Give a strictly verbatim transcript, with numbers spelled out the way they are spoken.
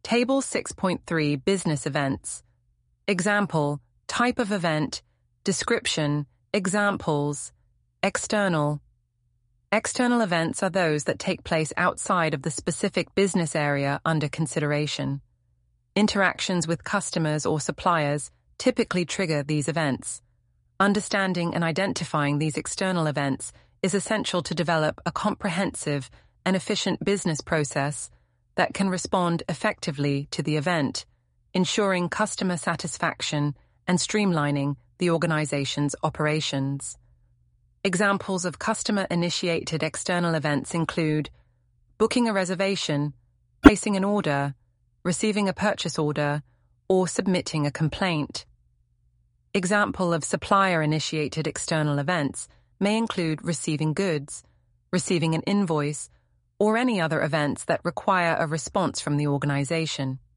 Table six point three Business Events. Example, type of event, description, examples, external. External events are those that take place outside of the specific business area under consideration. Interactions with customers or suppliers typically trigger these events. Understanding and identifying these external events is essential to develop a comprehensive and efficient business process that can respond effectively to the event, ensuring customer satisfaction and streamlining the organization's operations. Examples of customer-initiated external events include booking a reservation, placing an order, receiving a purchase order, or submitting a complaint. Example of supplier-initiated external events may include receiving goods, receiving an invoice, or any other events that require a response from the organization.